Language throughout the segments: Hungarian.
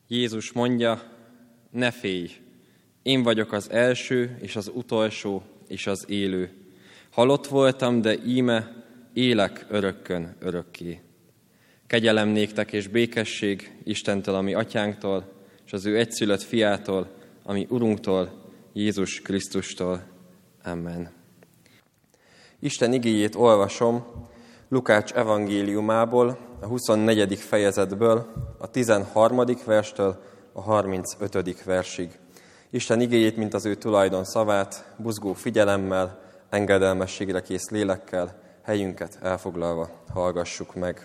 Jézus mondja, ne félj, én vagyok az első és az utolsó és az élő. Halott voltam, de íme élek örökkön örökké. Kegyelem néktek és békesség Istentől, ami atyánktól, és az ő egyszülött fiától, ami Urunktól, Jézus Krisztustól. Amen. Isten igéjét olvasom Lukács evangéliumából, a 24. fejezetből, a 13. verstől a 35. versig. Isten igéjét, mint az ő tulajdon szavát, buzgó figyelemmel, engedelmességre kész lélekkel, helyünket elfoglalva hallgassuk meg.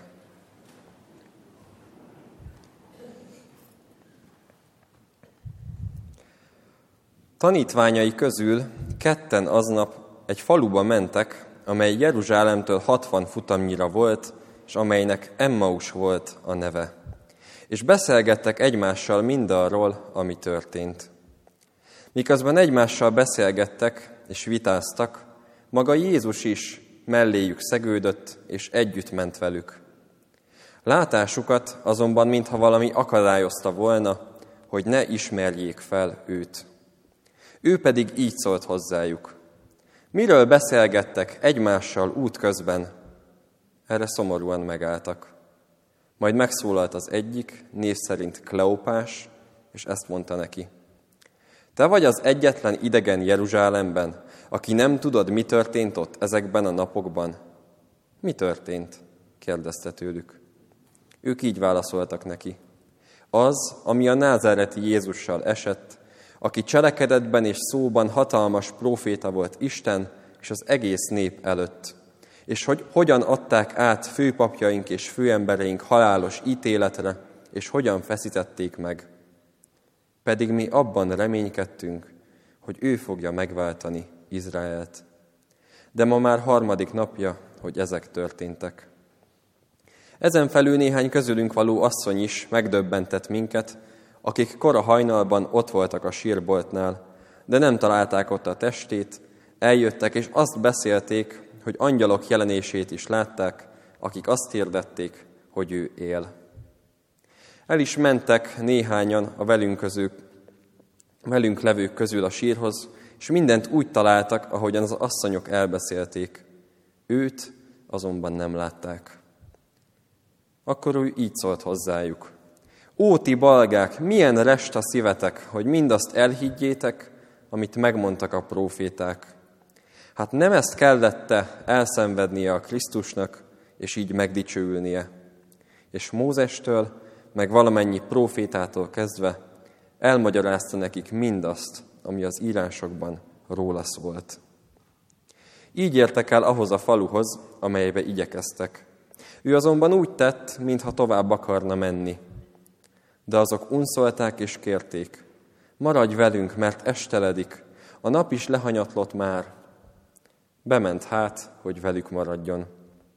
Tanítványai közül ketten aznap egy faluba mentek, amely Jeruzsálemtől 60 futamnyira volt, és amelynek Emmaus volt a neve. És beszélgettek egymással mindarról, ami történt. Miközben egymással beszélgettek és vitáztak, maga Jézus is melléjük szegődött, és együtt ment velük. Látásukat azonban mintha valami akadályozta volna, hogy ne ismerjék fel őt. Ő pedig így szólt hozzájuk. Miről beszélgettek egymással útközben? Erre szomorúan megálltak. Majd megszólalt az egyik, név szerint Kleopás, és ezt mondta neki. Te vagy az egyetlen idegen Jeruzsálemben, aki nem tudod, mi történt ott ezekben a napokban? Mi történt? Kérdezte tőlük. Ők így válaszoltak neki. Az, ami a názáreti Jézussal esett, aki cselekedetben és szóban hatalmas próféta volt Isten és az egész nép előtt, és hogy hogyan adták át főpapjaink és főembereink halálos ítéletre, és hogyan feszítették meg. Pedig mi abban reménykedtünk, hogy ő fogja megváltani Izraelt. De ma már 3. napja, hogy ezek történtek. Ezen felül néhány közülünk való asszony is megdöbbentett minket, akik kora hajnalban ott voltak a sírboltnál, de nem találták ott a testét, eljöttek és azt beszélték, hogy angyalok jelenését is látták, akik azt hirdették, hogy ő él. El is mentek néhányan a velünk levők közül a sírhoz, és mindent úgy találtak, ahogyan az asszonyok elbeszélték. Őt azonban nem látták. Akkor ő így szólt hozzájuk. Ó, ti balgák, milyen rest a szívetek, hogy mindazt elhiggyétek, amit megmondtak a próféták. Hát nem ezt kellette elszenvednie a Krisztusnak, és így megdicsőülnie. És Mózestől, meg valamennyi prófétától kezdve elmagyarázta nekik mindazt, ami az írásokban róla szólt. Így értek el ahhoz a faluhoz, amelybe igyekeztek. Ő azonban úgy tett, mintha tovább akarna menni. De azok unszolták és kérték, maradj velünk, mert esteledik, a nap is lehanyatlott már. Bement hát, hogy velük maradjon.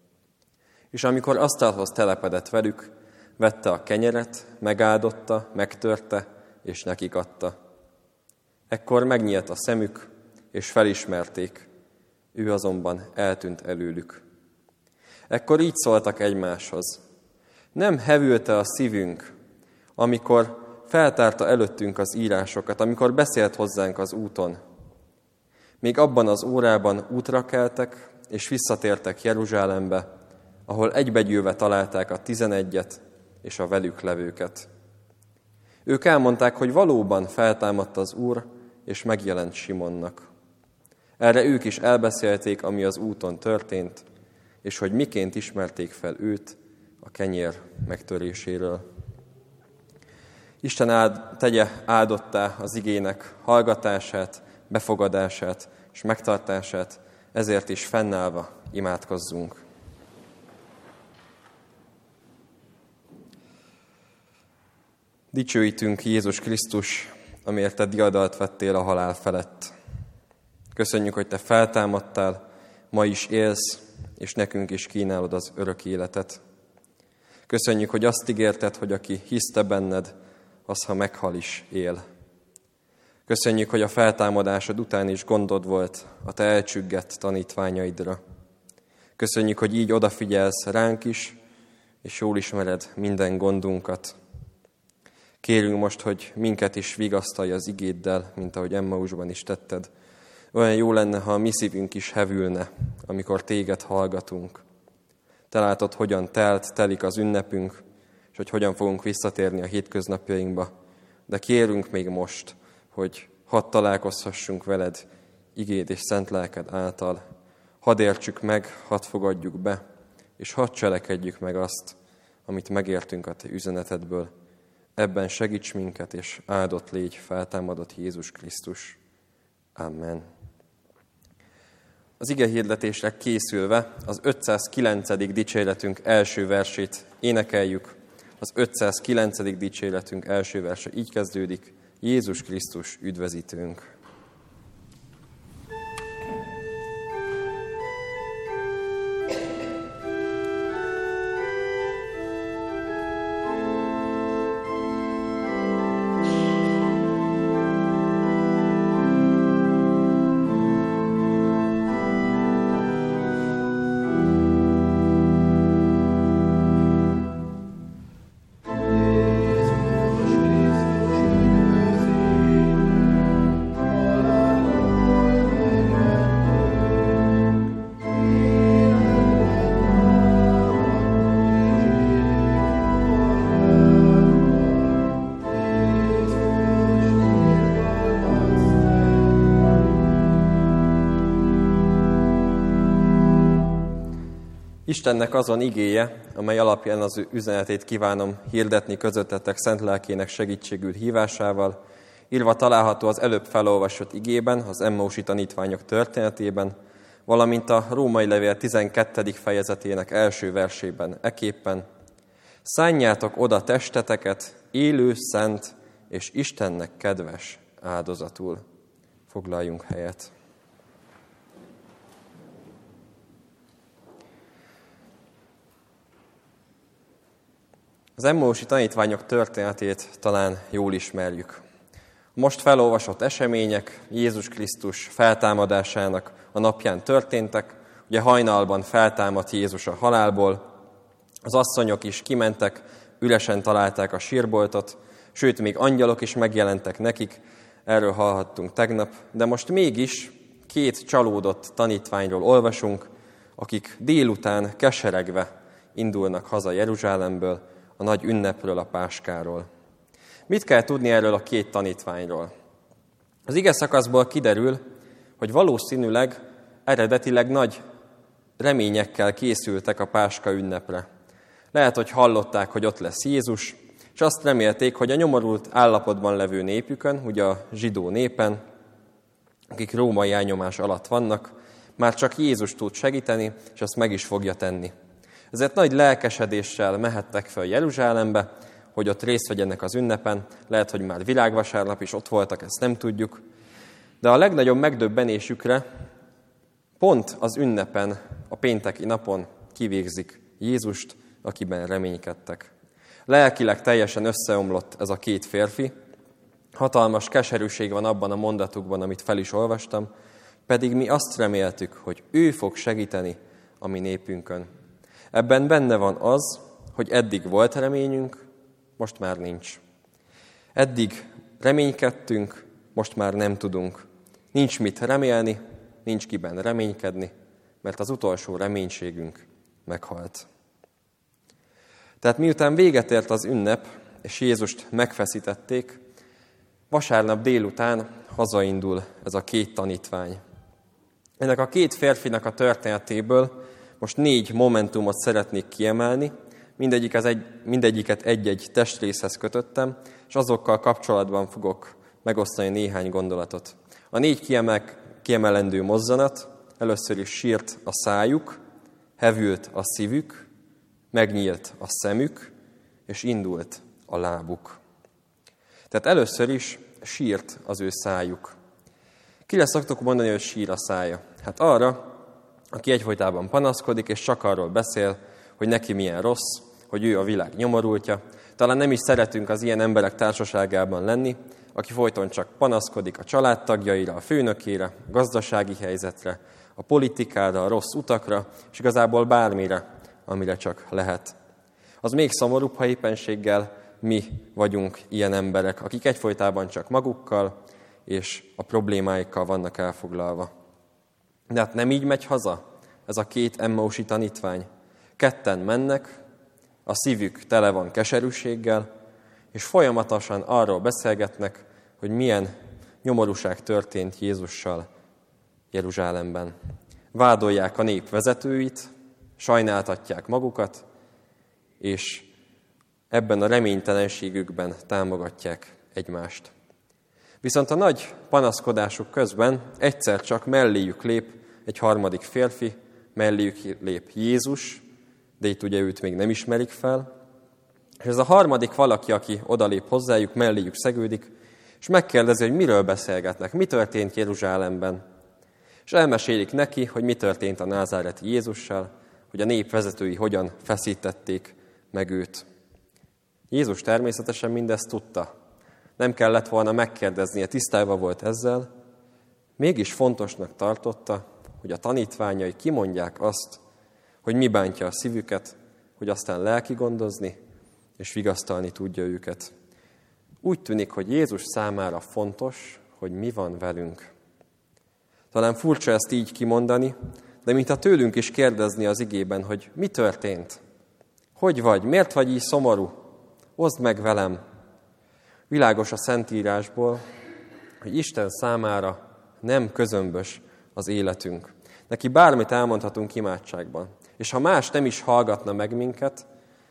És amikor asztalhoz telepedett velük, vette a kenyeret, megáldotta, megtörte, és nekik adta. Ekkor megnyílt a szemük, és felismerték, ő azonban eltűnt előlük. Ekkor így szóltak egymáshoz. Nem hevülte a szívünk, amikor feltárta előttünk az írásokat, amikor beszélt hozzánk az úton. Még abban az órában útra keltek, és visszatértek Jeruzsálembe, ahol egybegyűlve találták a 11-et és a velük levőket. Ők elmondták, hogy valóban feltámadt az Úr, és megjelent Simonnak. Erre ők is elbeszélték, ami az úton történt, és hogy miként ismerték fel őt a kenyér megtöréséről. Isten tegye áldottá az igének hallgatását, befogadását és megtartását, ezért is fennállva imádkozzunk. Dicsőítünk, Jézus Krisztus, amiért te diadalt vettél a halál felett. Köszönjük, hogy te feltámadtál, ma is élsz, és nekünk is kínálod az örök életet. Köszönjük, hogy azt ígérted, hogy aki hisz te benned, az, ha meghal is, él. Köszönjük, hogy a feltámadásod után is gondod volt a te elcsüggett tanítványaidra. Köszönjük, hogy így odafigyelsz ránk is, és jól ismered minden gondunkat. Kérünk most, hogy minket is vigasztalj az igéddel, mint ahogy Emmausban is tetted. Olyan jó lenne, ha a mi szívünk is hevülne, amikor téged hallgatunk. Te látod, hogyan telik az ünnepünk, és hogy hogyan fogunk visszatérni a hétköznapjainkba. De kérünk még most, hogy hadd találkozhassunk veled igéd és szent lelked által. Hadd értsük meg, hadd fogadjuk be, és hadd cselekedjük meg azt, amit megértünk a te üzenetedből. Ebben segíts minket, és áldott légy feltámadott Jézus Krisztus. Amen. Az igehirdetésre készülve az 509. dicséretünk első versét énekeljük. Az 509. dicséretünk első verse így kezdődik: Jézus Krisztus üdvözítőnk. Istennek azon igéje, amely alapján az ő üzenetét kívánom hirdetni közöttetek szent lelkének segítségül hívásával, írva található az előbb felolvasott igében, az Emmausi tanítványok történetében, valamint a Római levél 12. fejezetének első versében eképpen: szánjátok oda testeteket élő, szent és Istennek kedves áldozatul. Foglaljunk helyet. Az emmausi tanítványok történetét talán jól ismerjük. A most felolvasott események Jézus Krisztus feltámadásának a napján történtek. Ugye hajnalban feltámadt Jézus a halálból, az asszonyok is kimentek, üresen találták a sírboltot, sőt, még angyalok is megjelentek nekik, erről hallhattunk tegnap, de most mégis két csalódott tanítványról olvasunk, akik délután keseregve indulnak haza Jeruzsálemből, a nagy ünnepről, a páskáról. Mit kell tudni erről a két tanítványról? Az ige szakaszból kiderül, hogy valószínűleg eredetileg nagy reményekkel készültek a páska ünnepre. Lehet, hogy hallották, hogy ott lesz Jézus, és azt remélték, hogy a nyomorult állapotban levő népükön, ugye a zsidó népen, akik római elnyomás alatt vannak, már csak Jézus tud segíteni, és azt meg is fogja tenni. Ezért nagy lelkesedéssel mehettek fel Jeruzsálembe, hogy ott részt vegyenek az ünnepen. Lehet, hogy már világvasárnap is ott voltak, ezt nem tudjuk. De a legnagyobb megdöbbenésükre pont az ünnepen, a pénteki napon kivégzik Jézust, akiben reménykedtek. Lelkileg teljesen összeomlott ez a két férfi. Hatalmas keserűség van abban a mondatukban, amit fel is olvastam, pedig mi azt reméltük, hogy ő fog segíteni a mi népünkön. Ebben benne van az, hogy eddig volt reményünk, most már nincs. Eddig reménykedtünk, most már nem tudunk. Nincs mit remélni, nincs kiben reménykedni, mert az utolsó reménységünk meghalt. Tehát miután véget ért az ünnep, és Jézust megfeszítették, vasárnap délután hazaindul ez a két tanítvány. Ennek a két férfinak a történetéből most 4 momentumot szeretnék kiemelni, mindegyiket egy-egy testrészhez kötöttem, és azokkal kapcsolatban fogok megosztani néhány gondolatot. A 4 kiemelendő mozzanat: először is sírt a szájuk, hevült a szívük, megnyílt a szemük, és indult a lábuk. Tehát először is sírt az ő szájuk. Kire szoktuk mondani, hogy sír a szája? Hát arra, aki egyfolytában panaszkodik, és csak arról beszél, hogy neki milyen rossz, hogy ő a világ nyomorultja. Talán nem is szeretünk az ilyen emberek társaságában lenni, aki folyton csak panaszkodik a családtagjaira, a főnökére, a gazdasági helyzetre, a politikára, a rossz utakra, és igazából bármire, amire csak lehet. Az még szomorúbb, ha éppenséggel mi vagyunk ilyen emberek, akik egyfolytában csak magukkal és a problémáikkal vannak elfoglalva. De hát nem így megy haza ez a két emmausi tanítvány. Ketten mennek, a szívük tele van keserűséggel, és folyamatosan arról beszélgetnek, hogy milyen nyomorúság történt Jézussal Jeruzsálemben. Vádolják a nép vezetőit, sajnáltatják magukat, és ebben a reménytelenségükben támogatják egymást. Viszont a nagy panaszkodásuk közben egyszer csak melléjük lép egy harmadik férfi, melléjük lép Jézus, de itt ugye őt még nem ismerik fel. És ez a harmadik valaki, aki odalép hozzájuk, melléjük szegődik, és megkérdezi, hogy miről beszélgetnek, mi történt Jeruzsálemben. És elmesélik neki, hogy mi történt a názáreti Jézussal, hogy a nép vezetői hogyan feszítették meg őt. Jézus természetesen mindezt tudta. Nem kellett volna megkérdeznie, tisztában volt ezzel, mégis fontosnak tartotta, hogy a tanítványai kimondják azt, hogy mi bántja a szívüket, hogy aztán lelkigondozni és vigasztalni tudja őket. Úgy tűnik, hogy Jézus számára fontos, hogy mi van velünk. Talán furcsa ezt így kimondani, de mintha tőlünk is kérdezni az igében, hogy mi történt? Hogy vagy? Miért vagy így szomorú? Oszd meg velem! Világos a Szentírásból, hogy Isten számára nem közömbös az életünk. Neki bármit elmondhatunk imádságban. És ha más nem is hallgatna meg minket,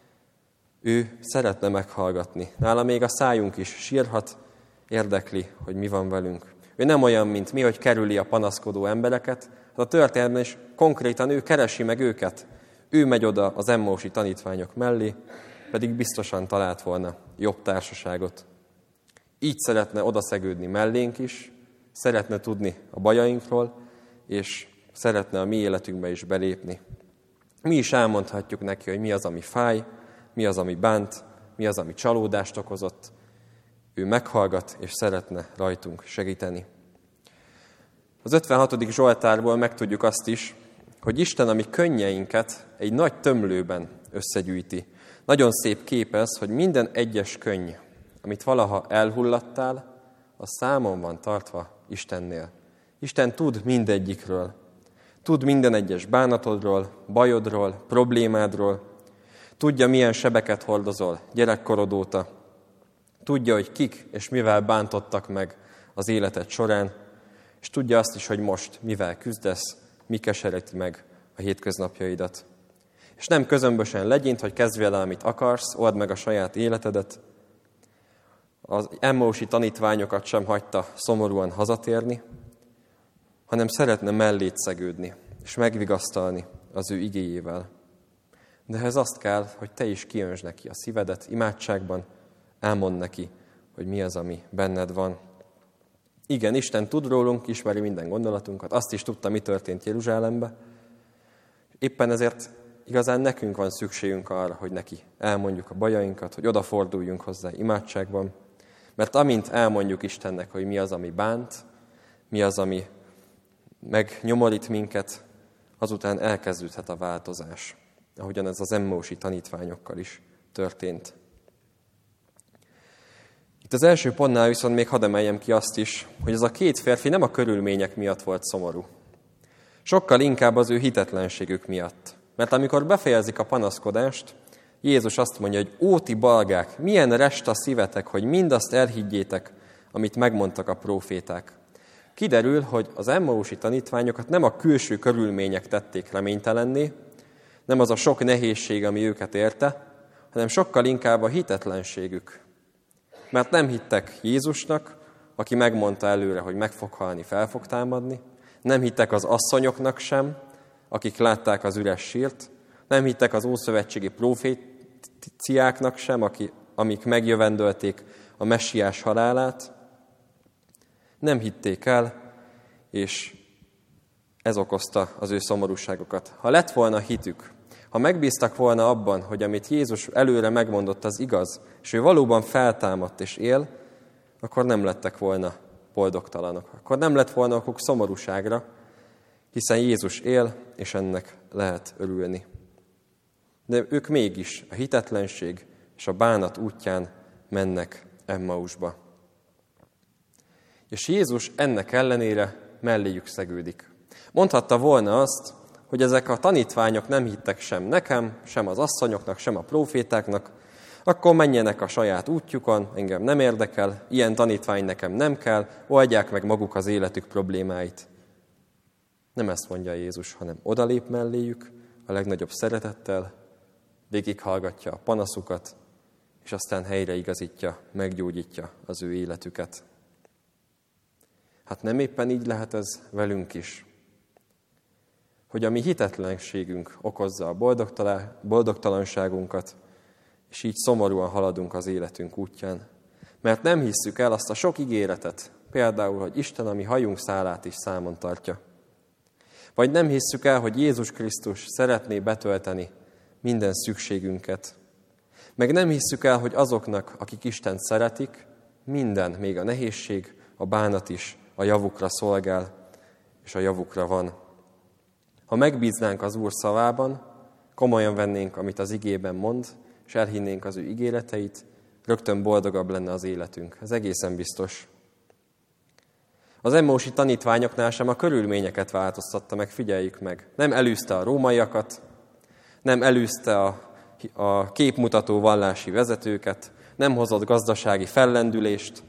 ő szeretne meghallgatni. Nála még a szájunk is sírhat, érdekli, hogy mi van velünk. Ő nem olyan, mint mi, hogy kerüli a panaszkodó embereket. A történetben is konkrétan ő keresi meg őket. Ő megy oda az emmausi tanítványok mellé, pedig biztosan talált volna jobb társaságot. Így szeretne odaszegődni mellénk is, szeretne tudni a bajainkról, és szeretne a mi életünkbe is belépni. Mi is elmondhatjuk neki, hogy mi az, ami fáj, mi az, ami bánt, mi az, ami csalódást okozott. Ő meghallgat, és szeretne rajtunk segíteni. Az 56. Zsoltárból megtudjuk azt is, hogy Isten a mi könnyeinket egy nagy tömlőben összegyűjti. Nagyon szép kép ez, hogy minden egyes könny, amit valaha elhullattál, az számon van tartva Istennél. Isten tud mindegyikről. Tud minden egyes bánatodról, bajodról, problémádról. Tudja, milyen sebeket hordozol gyerekkorod óta. Tudja, hogy kik és mivel bántottak meg az életed során, és tudja azt is, hogy most mivel küzdesz, mi kesereti meg a hétköznapjaidat. És nem közömbösen legyint, hogy kezdj vele, amit akarsz, old meg a saját életedet. Az emmausi tanítványokat sem hagyta szomorúan hazatérni, hanem szeretne mellét szegődni, és megvigasztalni az ő igéjével. De ehhez azt kell, hogy te is kiöntsd neki a szívedet imádságban, elmondd neki, hogy mi az, ami benned van. Igen, Isten tud rólunk, ismeri minden gondolatunkat, azt is tudta, mi történt Jeruzsálemben. Éppen ezért igazán nekünk van szükségünk arra, hogy neki elmondjuk a bajainkat, hogy odaforduljunk hozzá imádságban. Mert amint elmondjuk Istennek, hogy mi az, ami bánt, mi az, ami megnyomorít minket, azután elkezdődhet a változás, ahogyan ez az emmausi tanítványokkal is történt. Itt az első pontnál viszont még hadd emeljem ki azt is, hogy ez a két férfi nem a körülmények miatt volt szomorú. Sokkal inkább az ő hitetlenségük miatt. Mert amikor befejezik a panaszkodást, Jézus azt mondja, hogy ó, ti balgák, milyen rest a szívetek, hogy mindazt elhiggyétek, amit megmondtak a próféták. Kiderül, hogy az emmausi tanítványokat nem a külső körülmények tették reménytelenné, nem az a sok nehézség, ami őket érte, hanem sokkal inkább a hitetlenségük. Mert nem hittek Jézusnak, aki megmondta előre, hogy meg fog halni, fel fog támadni, nem hittek az asszonyoknak sem, akik látták az üres sírt, nem hittek az ószövetségi proféciáknak sem, amik megjövendölték a messiás halálát, nem hitték el, és ez okozta az ő szomorúságokat. Ha lett volna hitük, ha megbíztak volna abban, hogy amit Jézus előre megmondott, az igaz, és ő valóban feltámadt és él, akkor nem lettek volna boldogtalanok. Akkor nem lett volna okuk szomorúságra, hiszen Jézus él, és ennek lehet örülni. De ők mégis a hitetlenség és a bánat útján mennek Emmausba. És Jézus ennek ellenére melléjük szegődik. Mondhatta volna azt, hogy ezek a tanítványok nem hittek sem nekem, sem az asszonyoknak, sem a prófétáknak, akkor menjenek a saját útjukon, engem nem érdekel, ilyen tanítvány nekem nem kell, oldják meg maguk az életük problémáit. Nem ezt mondja Jézus, hanem odalép melléjük a legnagyobb szeretettel, végighallgatja a panaszukat, és aztán helyreigazítja, meggyógyítja az ő életüket. Hát nem éppen így lehet ez velünk is, hogy a mi hitetlenségünk okozza a boldogtalanságunkat, és így szomorúan haladunk az életünk útján. Mert nem hisszük el azt a sok ígéretet, például, hogy Isten a mi hajunk szálát is számon tartja. Vagy nem hisszük el, hogy Jézus Krisztus szeretné betölteni minden szükségünket. Meg nem hisszük el, hogy azoknak, akik Istent szeretik, minden, még a nehézség, a bánat is a javukra szolgál, és a javukra van. Ha megbíznánk az Úr szavában, komolyan vennénk, amit az igében mond, és elhinnénk az ő ígéreteit, rögtön boldogabb lenne az életünk. Ez egészen biztos. Az emmausi tanítványoknál sem a körülményeket változtatta meg, figyeljük meg. Nem elűzte a rómaiakat, nem elűzte a képmutató vallási vezetőket, nem hozott gazdasági fellendülést.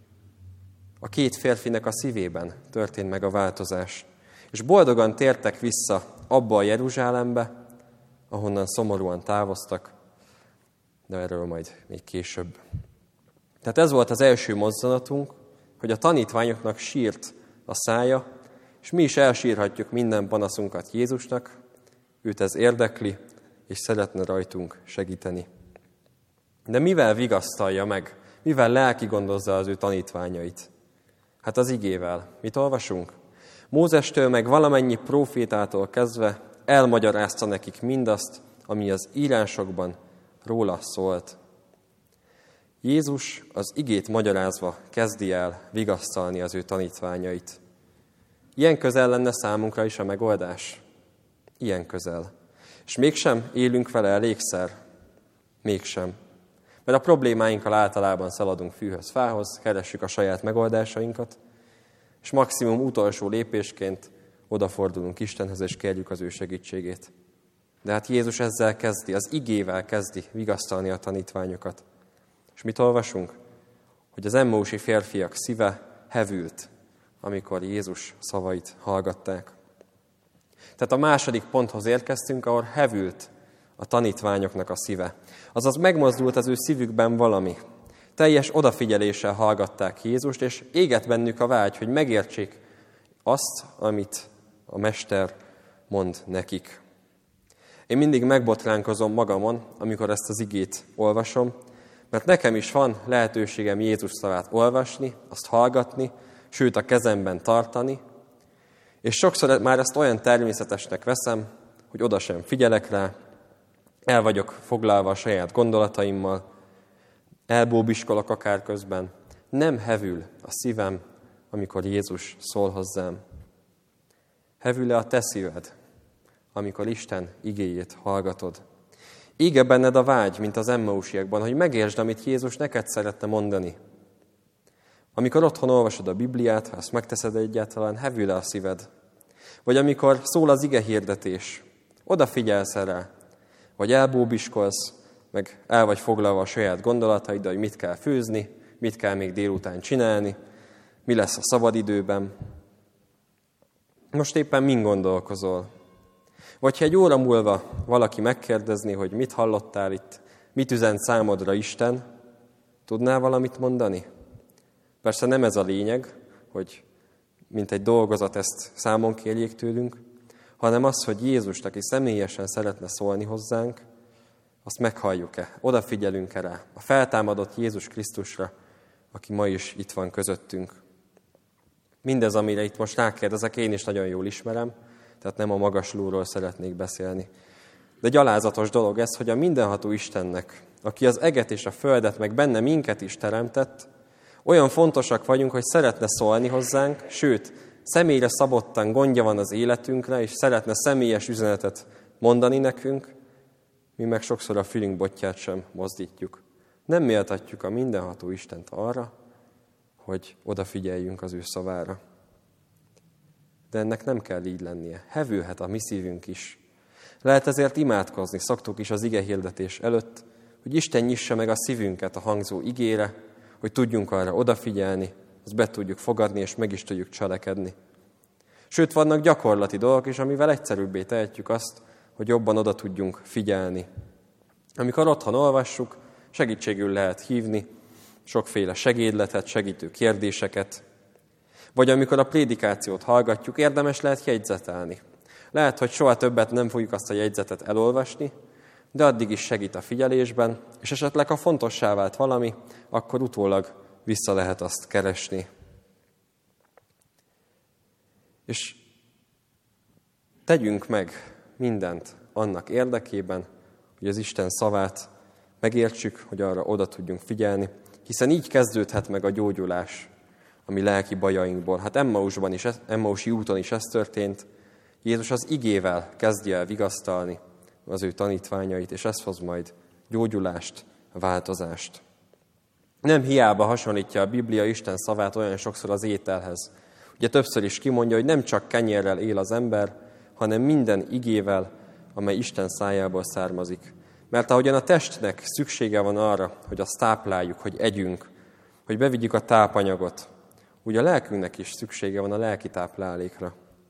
A két férfinek a szívében történt meg a változás. És boldogan tértek vissza abba a Jeruzsálembe, ahonnan szomorúan távoztak, de erről majd még később. Tehát ez volt az első mozzanatunk, hogy a tanítványoknak sírt a szája, és mi is elsírhatjuk minden panaszunkat Jézusnak, őt ez érdekli, és szeretne rajtunk segíteni. De mivel vigasztalja meg, mivel lelki gondozza az ő tanítványait? Hát az igével. Mit olvasunk? Mózestől meg valamennyi prófétától kezdve elmagyarázta nekik mindazt, ami az írásokban róla szólt. Jézus az igét magyarázva kezdi el vigasztalni az ő tanítványait. Ilyen közel lenne számunkra is a megoldás. Ilyen közel. És mégsem élünk vele elégszer. Mégsem. Mert a problémáinkkal általában szaladunk fűhöz, fához, keressük a saját megoldásainkat, és maximum utolsó lépésként odafordulunk Istenhez, és kérjük az ő segítségét. De hát Jézus ezzel kezdi, az igével kezdi vigasztalni a tanítványokat. És mit olvasunk? Hogy az emmausi férfiak szíve hevült, amikor Jézus szavait hallgatták. Tehát a második ponthoz érkeztünk, ahol hevült a tanítványoknak a szíve. Azaz megmozdult az ő szívükben valami. Teljes odafigyeléssel hallgatták Jézust, és égett bennük a vágy, hogy megértsék azt, amit a Mester mond nekik. Én mindig megbotránkozom magamon, amikor ezt az igét olvasom, mert nekem is van lehetőségem Jézus szavát olvasni, azt hallgatni, sőt a kezemben tartani, és sokszor már ezt olyan természetesnek veszem, hogy oda sem figyelek rá, el vagyok foglalva a saját gondolataimmal, elbóbiskolok akár közben. Nem hevül a szívem, amikor Jézus szól hozzám. Hevül-e a te szíved, amikor Isten igéjét hallgatod? Ége benned a vágy, mint az emmausiakban, hogy megértsd, amit Jézus neked szeretne mondani. Amikor otthon olvasod a Bibliát, ha ezt megteszed egyáltalán, hevül-e a szíved? Vagy amikor szól az ige hirdetés, odafigyelsz rá, vagy elbóbiskolsz, meg el vagy foglalva a saját gondolataiddal, hogy mit kell főzni, mit kell még délután csinálni, mi lesz a szabadidőben. Most éppen min gondolkozol? Vagy ha egy óra múlva valaki megkérdezné, hogy mit hallottál itt, mit üzent számodra Isten, tudnál valamit mondani? Persze nem ez a lényeg, hogy mint egy dolgozat ezt számon kérjék tőlünk, hanem az, hogy Jézus, aki személyesen szeretne szólni hozzánk, azt meghalljuk-e, odafigyelünk-e rá, a feltámadott Jézus Krisztusra, aki ma is itt van közöttünk. Mindez, amire itt most rákérdezek, én is nagyon jól ismerem, tehát nem a magaslóról szeretnék beszélni. De gyalázatos dolog ez, hogy a mindenható Istennek, aki az eget és a földet, meg benne minket is teremtett, olyan fontosak vagyunk, hogy szeretne szólni hozzánk, sőt, személyre szabottan gondja van az életünkre, és szeretne személyes üzenetet mondani nekünk, mi meg sokszor a fülünk botját sem mozdítjuk, Nem méltatjuk a mindenható Istent arra, hogy odafigyeljünk az ő szavára. De ennek nem kell így lennie. Hevülhet a mi szívünk is. Lehet ezért imádkozni, szoktuk is az igehirdetés előtt, hogy Isten nyissa meg a szívünket a hangzó igére, hogy tudjunk arra odafigyelni, azt be tudjuk fogadni, és meg is tudjuk cselekedni. Sőt, vannak gyakorlati dolgok is, amivel egyszerűbbé tehetjük azt, hogy jobban oda tudjunk figyelni. Amikor otthon olvassuk, segítségül lehet hívni sokféle segédletet, segítő kérdéseket, vagy amikor a prédikációt hallgatjuk, érdemes lehet jegyzetelni. Lehet, hogy soha többet nem fogjuk azt a jegyzetet elolvasni, de addig is segít a figyelésben, és esetleg ha fontossá vált valami, akkor utólag vissza lehet azt keresni. És tegyünk meg mindent annak érdekében, hogy az Isten szavát megértsük, hogy arra oda tudjunk figyelni, hiszen így kezdődhet meg a gyógyulás a mi lelki bajainkból. Hát Emmausi úton is ez történt. Jézus az igével kezdje el vigasztalni az ő tanítványait, és ez hoz majd gyógyulást, változást. Nem hiába hasonlítja a Biblia Isten szavát olyan sokszor az ételhez. Ugye többször is kimondja, hogy nem csak kenyérrel él az ember, hanem minden igével, amely Isten szájából származik. Mert ahogyan a testnek szüksége van arra, hogy azt tápláljuk, hogy együnk, hogy bevigyük a tápanyagot, úgy a lelkünknek is szüksége van a lelki táplálékra.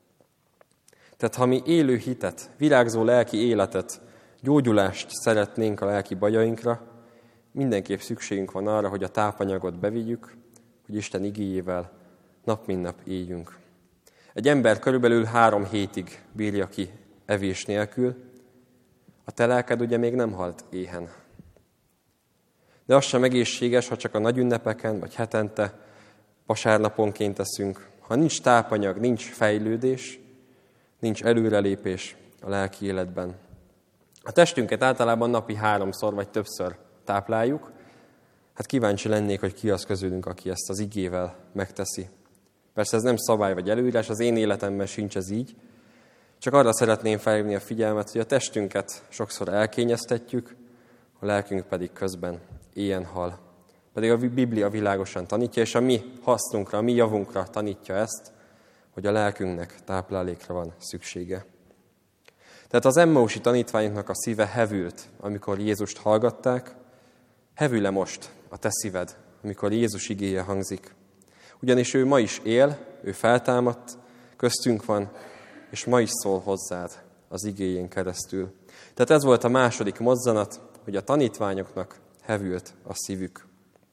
Tehát ha mi élő hitet, virágzó lelki életet, gyógyulást szeretnénk a lelki bajainkra, mindenképp szükségünk van arra, hogy a tápanyagot bevigyük, hogy Isten igéjével nap mint nap éljünk. Egy ember körülbelül 3 hétig bírja ki evés nélkül, a te lelked ugye még nem halt éhen. De az sem egészséges, ha csak a nagy ünnepeken, vagy hetente, vasárnaponként eszünk. Ha nincs tápanyag, nincs fejlődés, nincs előrelépés a lelki életben. A testünket általában napi 3-szor vagy többször tápláljuk. Hát kíváncsi lennék, hogy ki az közülünk, aki ezt az igével megteszi. Persze ez nem szabály vagy előírás, az én életemben sincs ez így. Csak arra szeretném felhívni a figyelmet, hogy a testünket sokszor elkényeztetjük, a lelkünk pedig közben éhen hal. Pedig a Biblia világosan tanítja, és a mi hasznunkra, a mi javunkra tanítja ezt, hogy a lelkünknek táplálékra van szüksége. Tehát az emmausi tanítványoknak a szíve hevült, amikor Jézust hallgatták. Hevül-e most a te szíved, amikor Jézus igéje hangzik? Ugyanis ő ma is él, ő feltámadt, köztünk van, és ma is szól hozzád az igéjén keresztül. Tehát ez volt a második mozzanat, hogy a tanítványoknak hevült a szívük.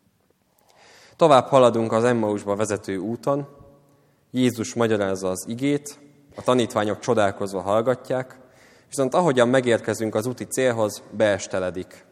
Tovább haladunk az Emmausba vezető úton. Jézus magyarázza az igét, a tanítványok csodálkozva hallgatják, viszont ahogyan megérkezünk az úti célhoz, beesteledik.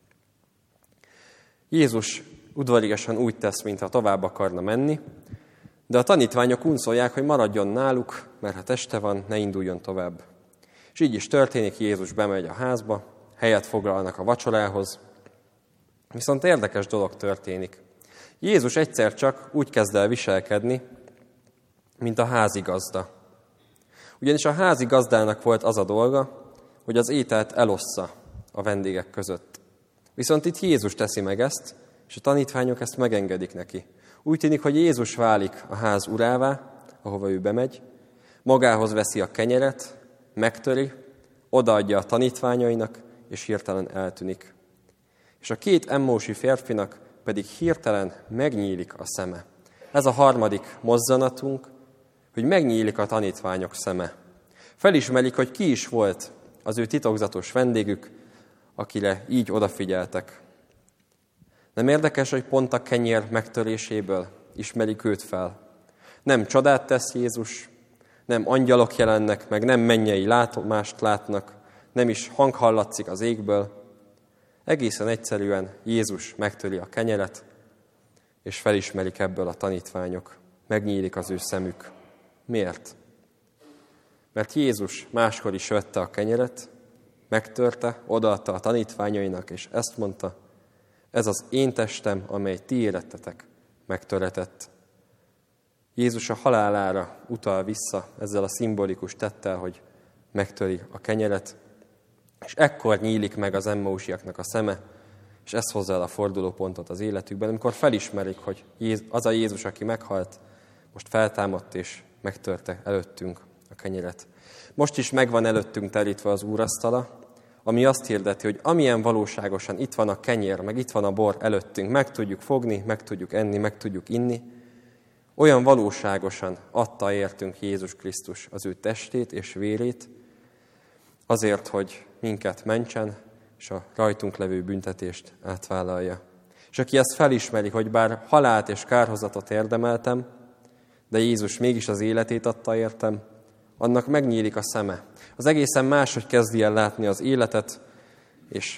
Jézus udvariasan úgy tesz, mintha tovább akarna menni, de a tanítványok unszolják, hogy maradjon náluk, mert ha este van, ne induljon tovább. És így is történik, Jézus bemegy a házba, helyet foglalnak a vacsorához, viszont érdekes dolog történik. Jézus egyszer csak úgy kezd el viselkedni, mint a házigazda. Ugyanis a házigazdának volt az a dolga, hogy az ételt elossza a vendégek között. Viszont itt Jézus teszi meg ezt, és a tanítványok ezt megengedik neki. Úgy tűnik, hogy Jézus válik a ház urává, ahova ő bemegy, magához veszi a kenyeret, megtöri, odaadja a tanítványainak, és hirtelen eltűnik. És a 2 emmausi férfinak pedig hirtelen megnyílik a szeme. Ez a harmadik mozzanatunk, hogy megnyílik a tanítványok szeme. Felismerik, hogy ki is volt az ő titokzatos vendégük, akire így odafigyeltek. Nem érdekes, hogy pont a kenyér megtöréséből ismerik őt fel. Nem csodát tesz Jézus, nem angyalok jelennek meg, nem mennyei látomást látnak, nem is hang hallatszik az égből. Egészen egyszerűen Jézus megtöri a kenyeret, és felismerik ebből a tanítványok. Megnyílik az ő szemük. Miért? Mert Jézus máskor is vette a kenyeret, megtörte, odaadta a tanítványainak, és ezt mondta, ez az én testem, amely ti érettetek, megtöretett. Jézus a halálára utal vissza ezzel a szimbolikus tettel, hogy megtöri a kenyeret, és ekkor nyílik meg az emmausiaknak a szeme, És ez hozza el a fordulópontot az életükben, amikor felismerik, hogy az a Jézus, aki meghalt, most feltámadt és megtörte előttünk a kenyeret. Most is megvan előttünk terítve az úrasztala, ami azt hirdeti, hogy amilyen valóságosan itt van a kenyér, meg itt van a bor előttünk, meg tudjuk fogni, meg tudjuk enni, meg tudjuk inni, olyan valóságosan adta értünk Jézus Krisztus az ő testét és vérét, azért, hogy minket mentsen, és a rajtunk levő büntetést átvállalja. És aki ezt felismeri, hogy bár halált és kárhozatot érdemeltem, de Jézus mégis az életét adta értem, annak megnyílik a szeme. Az egészen máshogy kezdi el látni az életet, és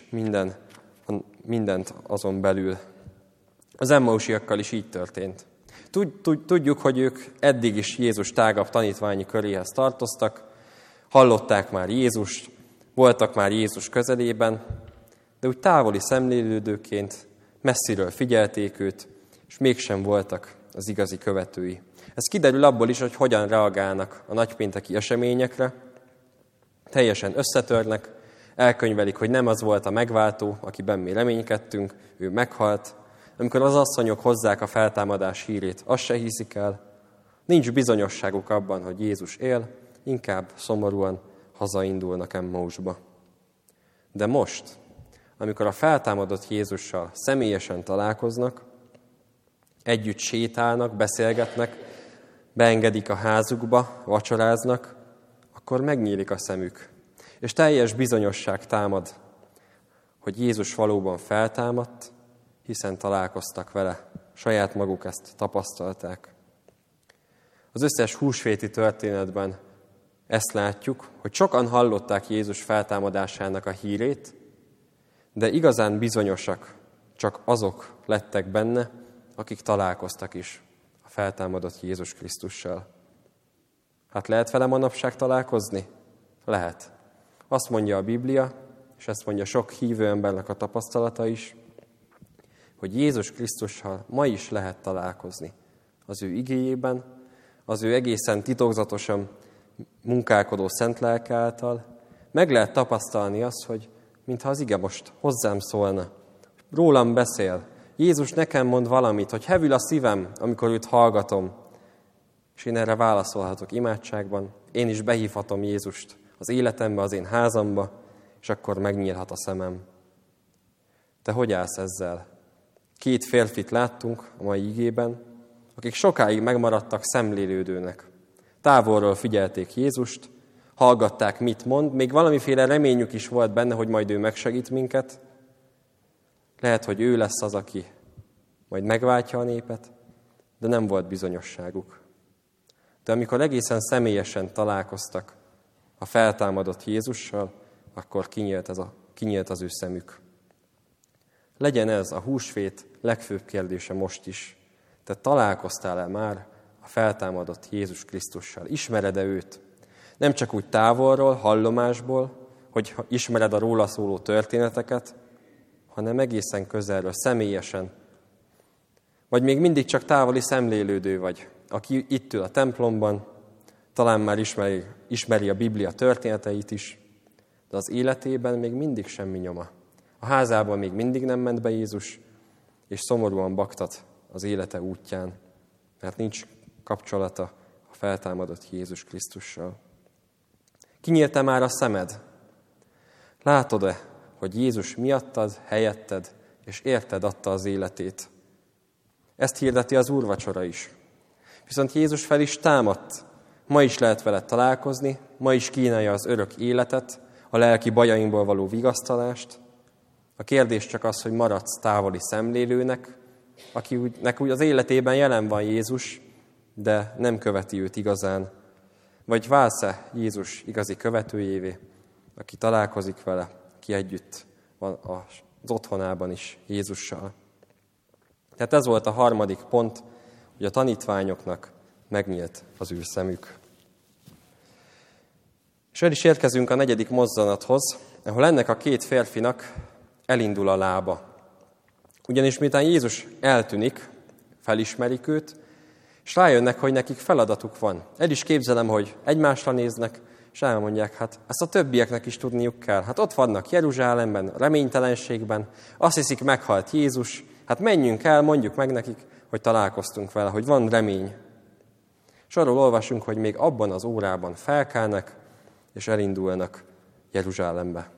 mindent azon belül. Az emmausiakkal is így történt. Tudjuk, hogy ők eddig is Jézus tágabb tanítványi köréhez tartoztak, hallották már Jézust, voltak már Jézus közelében, de úgy távoli szemlélődőként messziről figyelték őt, és mégsem voltak az igazi követői. Ez kiderül abból is, hogy hogyan reagálnak a nagypénteki eseményekre. Teljesen összetörnek, elkönyvelik, hogy nem az volt a megváltó, akiben mi reménykedtünk, ő meghalt. Amikor az asszonyok hozzák a feltámadás hírét, azt se hiszik el. Nincs bizonyosságuk abban, hogy Jézus él, inkább szomorúan hazaindulnak Emmausba. De most, amikor a feltámadott Jézussal személyesen találkoznak, együtt sétálnak, beszélgetnek, beengedik a házukba, vacsoráznak, akkor megnyílik a szemük. És teljes bizonyosság támad, hogy Jézus valóban feltámadt, hiszen találkoztak vele. Saját maguk ezt tapasztalták. Az összes húsvéti történetben ezt látjuk, hogy sokan hallották Jézus feltámadásának a hírét, de igazán bizonyosak csak azok lettek benne, akik találkoztak is a feltámadott Jézus Krisztussal. Hát lehet vele manapság találkozni? Lehet. Azt mondja a Biblia, és ezt mondja sok hívő embernek a tapasztalata is, hogy Jézus Krisztussal ma is lehet találkozni. Az ő igéjében, az ő egészen titokzatosan munkálkodó szent lelke által meg lehet tapasztalni azt, hogy mintha az ige most hozzám szólna. Rólam beszél. Jézus nekem mond valamit, hogy hevül a szívem, amikor őt hallgatom. És én erre válaszolhatok imádságban. Én is behívhatom Jézust az életembe, az én házamba, és akkor megnyílhat a szemem. Te hogy állsz ezzel? 2 férfit láttunk a mai igében, akik sokáig megmaradtak szemlélődőnek. Távolról figyelték Jézust, hallgatták, mit mond, még valamiféle reményük is volt benne, hogy majd ő megsegít minket. Lehet, hogy ő lesz az, aki majd megváltja a népet, de nem volt bizonyosságuk. De amikor egészen személyesen találkoztak a feltámadott Jézussal, akkor kinyílt az ő szemük. Legyen ez a húsvét legfőbb kérdése most is. Te találkoztál-e már a feltámadott Jézus Krisztussal? Ismered-e őt? Nem csak úgy távolról, hallomásból, hogy ismered a róla szóló történeteket, hanem egészen közelről, személyesen. Vagy még mindig csak távoli szemlélődő vagy, aki itt ül a templomban, talán már ismeri a Biblia történeteit is, de az életében még mindig semmi nyoma. A házában még mindig nem ment be Jézus, és szomorúan baktat az élete útján, mert nincs kapcsolata a feltámadott Jézus Krisztussal. Kinyílt-e már a szemed? Látod-e, hogy Jézus miattad, helyetted és érted adta az életét? Ezt hirdeti az úrvacsora is. Viszont Jézus fel is támadt. Ma is lehet vele találkozni, ma is kínálja az örök életet, a lelki bajainkból való vigasztalást. A kérdés csak az, hogy maradsz távoli szemlélőnek, akinek úgy az életében jelen van Jézus, de nem követi őt igazán. Vagy válsz-e Jézus igazi követőjévé, aki találkozik vele, ki együtt van az otthonában is Jézussal. Tehát ez volt a harmadik pont, hogy a tanítványoknak megnyílt az űrszemük. És el is érkezünk a 4. mozzanathoz, ahol ennek a 2 férfinak elindul a lába. Ugyanis miután Jézus eltűnik, felismerik őt, és rájönnek, hogy nekik feladatuk van. El is képzelem, hogy egymásra néznek, és elmondják, hát ezt a többieknek is tudniuk kell. Hát ott vannak Jeruzsálemben, reménytelenségben, azt hiszik, meghalt Jézus, hát menjünk el, mondjuk meg nekik, hogy találkoztunk vele, hogy van remény. És arról olvasunk, hogy még abban az órában felkelnek, és elindulnak Jeruzsálembe.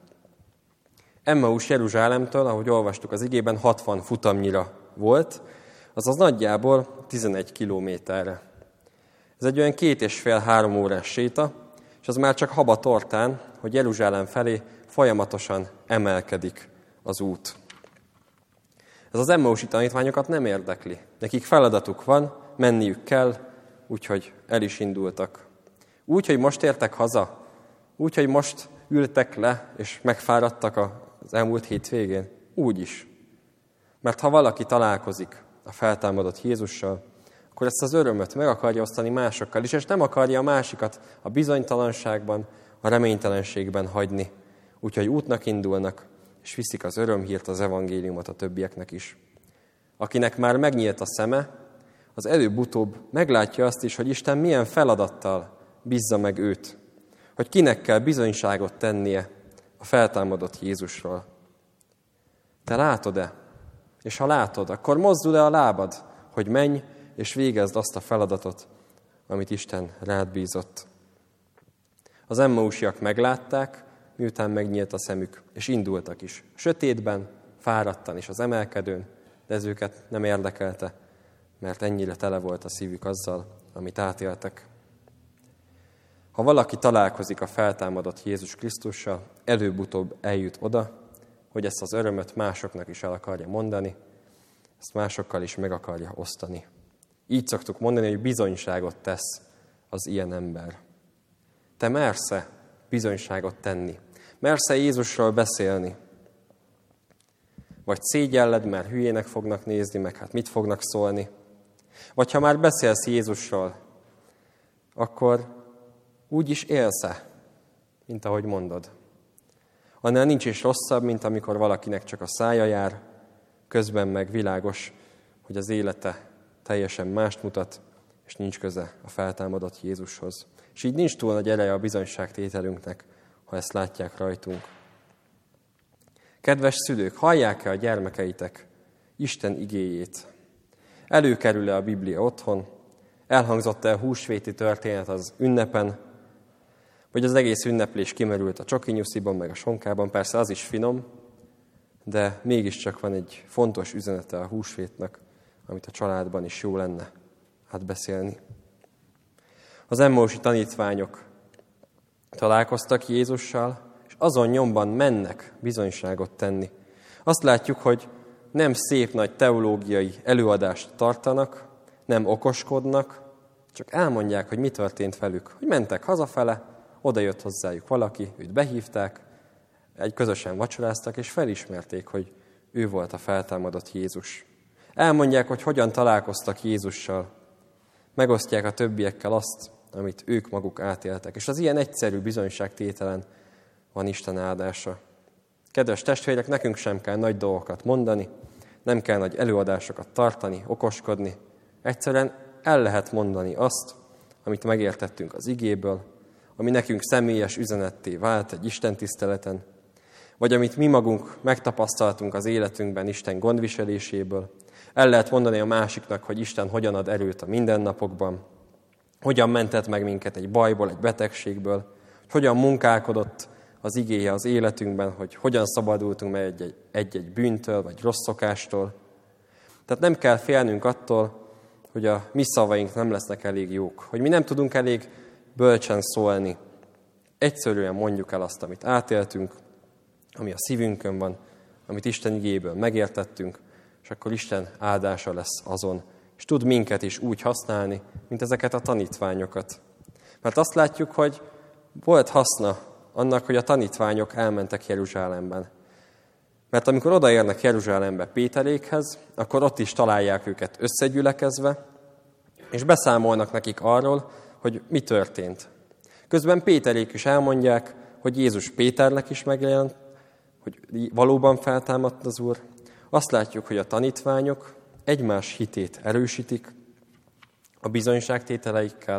Emmaus Jeruzsálemtől, ahogy olvastuk az igében, 60 futamnyira volt, azaz nagyjából 11 kilométerre. Ez egy olyan 2,5-3 órás séta, és az már csak haba tortán, hogy Jeruzsálem felé folyamatosan emelkedik az út. Ez az emmausi tanítványokat nem érdekli. Nekik feladatuk van, menniük kell, úgyhogy el is indultak. Úgy, hogy most értek haza, úgy, hogy most ültek le, és megfáradtak az elmúlt hétvégén, úgy is. Mert ha valaki találkozik a feltámadott Jézussal, akkor ezt az örömöt meg akarja osztani másokkal is, és nem akarja a másikat a bizonytalanságban, a reménytelenségben hagyni. Úgyhogy útnak indulnak, és viszik az örömhírt, az evangéliumot a többieknek is. Akinek már megnyílt a szeme, az előbb-utóbb meglátja azt is, hogy Isten milyen feladattal bízza meg őt, hogy kinek kell bizonyságot tennie a feltámadott Jézusról. Te látod-e? És ha látod, akkor mozdul-e a lábad, hogy menj és végezd azt a feladatot, amit Isten rád bízott. Az emmausiak meglátták, miután megnyílt a szemük, és indultak is. Sötétben, fáradtan is az emelkedőn, de ez őket nem érdekelte, mert ennyire tele volt a szívük azzal, amit átéltek. Ha valaki találkozik a feltámadott Jézus Krisztussal, előbb-utóbb eljut oda, hogy ezt az örömöt másoknak is el akarja mondani, ezt másokkal is meg akarja osztani. Így szoktuk mondani, hogy bizonyságot tesz az ilyen ember. Te mersz-e bizonyságot tenni? Mersz-e Jézusról beszélni? Vagy szégyelled, mert hülyének fognak nézni, meg hát mit fognak szólni? Vagy ha már beszélsz Jézusról, akkor úgy is élsz-e, mint ahogy mondod? Annál nincs is rosszabb, mint amikor valakinek csak a szája jár, közben meg világos, hogy az élete teljesen mást mutat, és nincs köze a feltámadott Jézushoz. És így nincs túl nagy ereje a bizonyságtételünknek, ha ezt látják rajtunk. Kedves szülők, hallják-e a gyermekeitek Isten igéjét? Előkerül-e a Biblia otthon? Elhangzott-e a húsvéti történet az ünnepen? Vagy az egész ünneplés kimerült a csokinyusziban, meg a sonkában? Persze az is finom, de mégiscsak van egy fontos üzenete a húsvétnak, amit a családban is jó lenne átbeszélni. Az emmausi tanítványok találkoztak Jézussal, és azon nyomban mennek bizonyságot tenni. Azt látjuk, hogy nem szép nagy teológiai előadást tartanak, nem okoskodnak, csak elmondják, hogy mi történt velük. Hogy mentek hazafele, oda jött hozzájuk valaki, őt behívták, közösen vacsoráztak, és felismerték, hogy ő volt a feltámadott Jézus. Elmondják, hogy hogyan találkoztak Jézussal. Megosztják a többiekkel azt, amit ők maguk átéltek. És az ilyen egyszerű bizonyságtételen van Isten áldása. Kedves testvérek, nekünk sem kell nagy dolgokat mondani, nem kell nagy előadásokat tartani, okoskodni. Egyszerűen el lehet mondani azt, amit megértettünk az igéből, ami nekünk személyes üzenetté vált egy istentiszteleten, vagy amit mi magunk megtapasztaltunk az életünkben Isten gondviseléséből. El lehet mondani a másiknak, hogy Isten hogyan ad erőt a mindennapokban, hogyan mentett meg minket egy bajból, egy betegségből, hogyan munkálkodott az igéje az életünkben, hogy hogyan szabadultunk meg egy-egy bűntől, vagy rossz szokástól. Tehát nem kell félnünk attól, hogy a mi szavaink nem lesznek elég jók, hogy mi nem tudunk elég bölcsen szólni. Egyszerűen mondjuk el azt, amit átéltünk, ami a szívünkön van, amit Isten igéjéből megértettünk, és akkor Isten áldása lesz azon, és tud minket is úgy használni, mint ezeket a tanítványokat. Mert azt látjuk, hogy volt haszna annak, hogy a tanítványok elmentek Jeruzsálemben. Mert amikor odaérnek Jeruzsálembe Péterékhez, akkor ott is találják őket összegyülekezve, és beszámolnak nekik arról, hogy mi történt. Közben Péterék is elmondják, hogy Jézus Péternek is megjelent, hogy valóban feltámadt az Úr. Azt látjuk, hogy a tanítványok egymás hitét erősítik a bizonyságtételeikkel,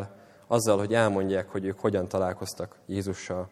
azzal, hogy elmondják, hogy ők hogyan találkoztak Jézussal.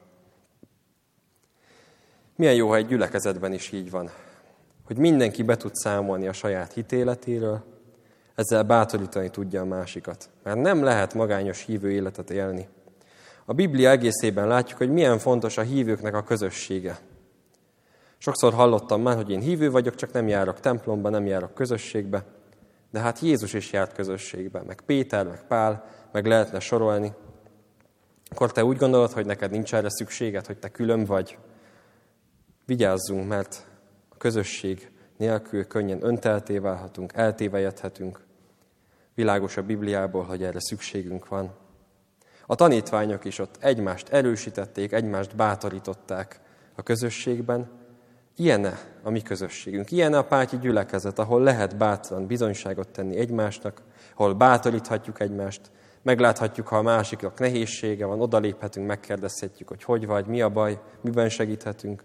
Milyen jó, ha egy gyülekezetben is így van, hogy mindenki be tud számolni a saját hitéletéről, ezzel bátorítani tudja a másikat. Mert nem lehet magányos hívő életet élni. A Biblia egészében látjuk, hogy milyen fontos a hívőknek a közössége. Sokszor hallottam már, hogy én hívő vagyok, csak nem járok templomba, nem járok közösségbe. De hát Jézus is járt közösségbe, meg Péter, meg Pál, meg lehetne sorolni. Akkor te úgy gondolod, hogy neked nincs erre szükséged, hogy te külön vagy? Vigyázzunk, mert a közösség nélkül könnyen öntelté válhatunk, eltévejedhetünk. Világos a Bibliából, hogy erre szükségünk van. A tanítványok is ott egymást erősítették, egymást bátorították a közösségben. Ilyen-e a mi közösségünk, ilyen-e a párti gyülekezet, ahol lehet bátran bizonyságot tenni egymásnak, ahol bátoríthatjuk egymást, megláthatjuk, ha a másiknak nehézsége van, odaléphetünk, megkérdezhetjük, hogy hogy vagy, mi a baj, miben segíthetünk.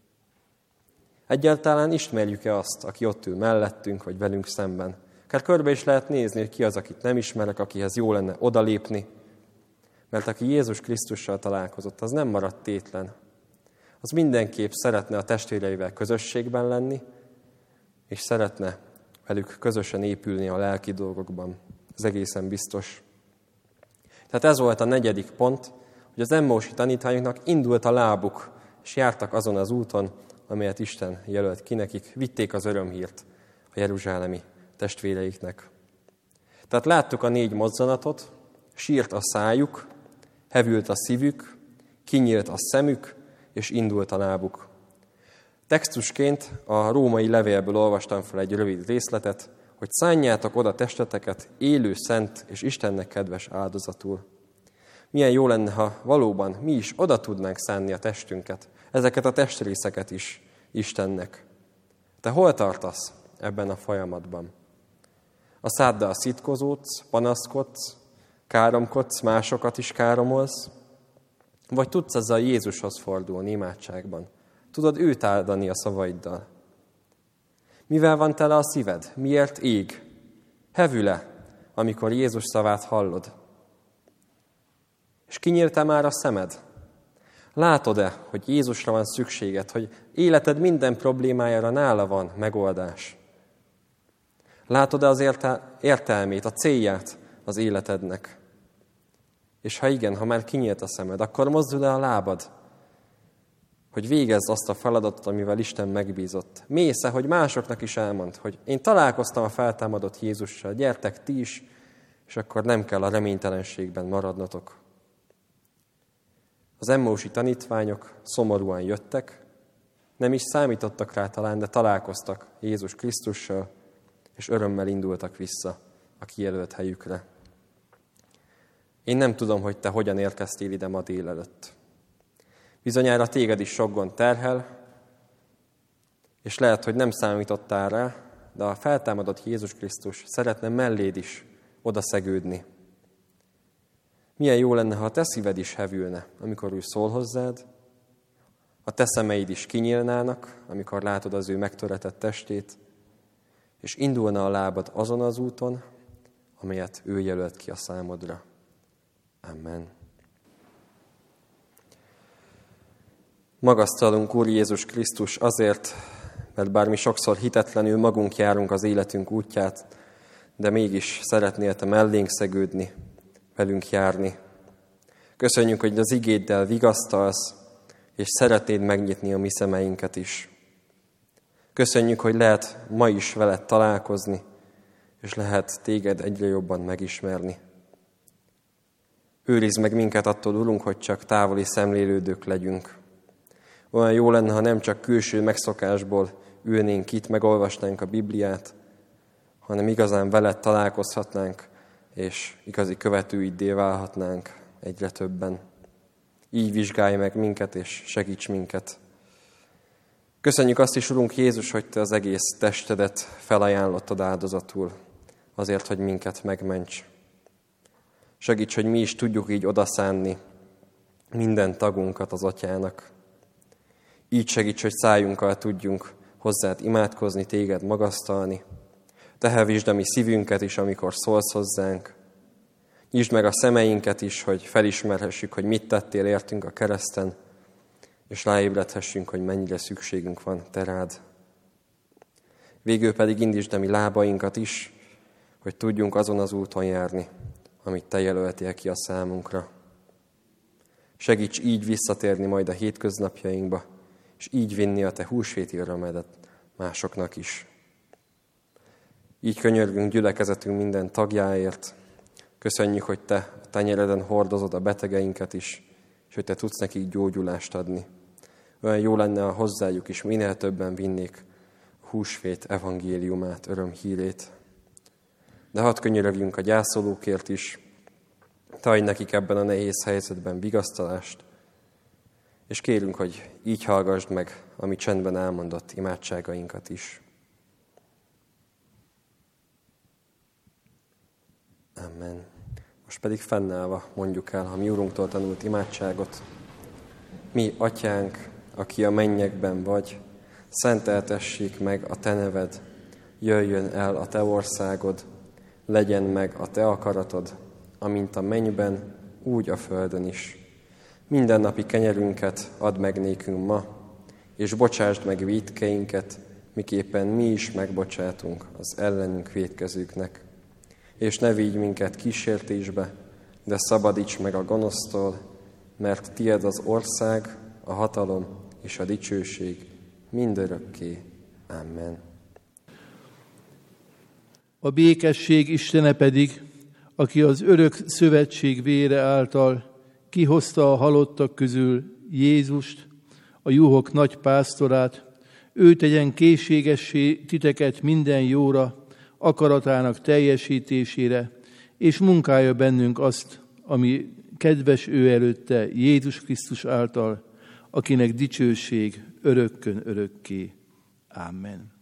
Egyáltalán ismerjük-e azt, aki ott ül mellettünk, vagy velünk szemben? Akár körbe is lehet nézni, hogy ki az, akit nem ismerek, akihez jó lenne odalépni. Mert aki Jézus Krisztussal találkozott, az nem maradt tétlen. Az mindenképp szeretne a testvéreivel közösségben lenni, és szeretne velük közösen épülni a lelki dolgokban. Ez egészen biztos. Tehát ez volt a 4. pont, hogy az emmausi tanítványoknak indult a lábuk, és jártak azon az úton, amelyet Isten jelölt ki nekik, vitték az örömhírt a jeruzsálemi testvéreiknek. Tehát láttuk a 4 mozzanatot, sírt a szájuk, hevült a szívük, kinyílt a szemük, és indult a lábuk. Textusként a római levélből olvastam fel egy rövid részletet, hogy szánjátok oda testeteket élő, szent és Istennek kedves áldozatul. Milyen jó lenne, ha valóban mi is oda tudnánk szánni a testünket, ezeket a testrészeket is Istennek. Te hol tartasz ebben a folyamatban? A száddal szitkozódsz, panaszkodsz, káromkodsz, másokat is káromolsz? Vagy tudsz ezzel Jézushoz fordulni imádságban? Tudod őt áldani a szavaiddal? Mivel van tele a szíved? Miért ég? Hevül-e, amikor Jézus szavát hallod? És kinyílt-e már a szemed? Látod-e, hogy Jézusra van szükséged, hogy életed minden problémájára nála van megoldás? Látod-e az értelmét, a célját az életednek? És ha igen, ha már kinyílt a szemed, akkor mozdul el a lábad, hogy végezz azt a feladatot, amivel Isten megbízott. Mész-e, hogy másoknak is elmond, hogy én találkoztam a feltámadott Jézussal, gyertek ti is, és akkor nem kell a reménytelenségben maradnotok. Az emmausi tanítványok szomorúan jöttek, nem is számítottak rá talán, de találkoztak Jézus Krisztussal, és örömmel indultak vissza a kijelölt helyükre. Én nem tudom, hogy te hogyan érkeztél ide ma délelőtt. Bizonyára téged is sok gond terhel, és lehet, hogy nem számítottál rá, de a feltámadott Jézus Krisztus szeretne melléd is odaszegődni. Milyen jó lenne, ha a te szíved is hevülne, amikor ő szól hozzád, a te szemeid is kinyílnának, amikor látod az ő megtöretett testét, és indulna a lábad azon az úton, amelyet ő jelölt ki a számodra. Amen. Magasztalunk, Úr Jézus Krisztus, azért, mert bár mi sokszor hitetlenül magunk járunk az életünk útját, de mégis szeretnél te mellénk szegődni, velünk járni. Köszönjük, hogy az igéddel vigasztalsz, és szeretnéd megnyitni a mi szemeinket is. Köszönjük, hogy lehet ma is veled találkozni, és lehet téged egyre jobban megismerni. Őrizd meg minket attól, Urunk, hogy csak távoli szemlélődők legyünk. Olyan jó lenne, ha nem csak külső megszokásból ülnénk itt, megolvasnánk a Bibliát, hanem igazán veled találkozhatnánk, és igazi követőiddé válhatnánk egyre többen. Így vizsgálj meg minket, és segíts minket. Köszönjük azt is, Urunk Jézus, hogy te az egész testedet felajánlottad áldozatul, azért, hogy minket megments. Segíts, hogy mi is tudjuk így odaszánni minden tagunkat az Atyának. Így segíts, hogy szájunkkal tudjunk hozzád imádkozni, téged magasztalni. Tehevítsd a mi szívünket is, amikor szólsz hozzánk. Nyisd meg a szemeinket is, hogy felismerhessük, hogy mit tettél értünk a kereszten, és ráébredhessünk, hogy mennyire szükségünk van te rád. Végül pedig indítsd a mi lábainkat is, hogy tudjunk azon az úton járni, amit te jelöltél ki a számunkra. Segíts így visszatérni majd a hétköznapjainkba, és így vinni a te húsvéti örömedet másoknak is. Így könyörgünk gyülekezetünk minden tagjáért. Köszönjük, hogy te a tenyereden hordozod a betegeinket is, és hogy te tudsz nekik gyógyulást adni. Olyan jó lenne, ha hozzájuk is minél többen vinnék a húsvét evangéliumát, örömhírét. De hadd könyörögjünk a gyászolókért is, te adj nekik ebben a nehéz helyzetben vigasztalást, és kérünk, hogy így hallgassd meg a mi csendben elmondott imádságainkat is. Amen. Most pedig fennállva mondjuk el a mi Urunktól tanult imádságot. Mi, Atyánk, aki a mennyekben vagy, szenteltessék meg a te neved, jöjjön el a te országod, legyen meg a te akaratod, amint a mennyben, úgy a földön is. Mindennapi kenyerünket add meg nékünk ma, és bocsásd meg vétkeinket, miképpen mi is megbocsátunk az ellenünk vétkezőknek. És ne vigy minket kísértésbe, de szabadíts meg a gonosztól, mert tied az ország, a hatalom és a dicsőség mindörökké. Amen. A békesség Istene pedig, aki az örök szövetség vére által kihozta a halottak közül Jézust, a juhok nagy pásztorát, ő tegyen készségessé titeket minden jóra, akaratának teljesítésére, és munkálja bennünk azt, ami kedves ő előtte Jézus Krisztus által, akinek dicsőség örökkön örökké. Amen.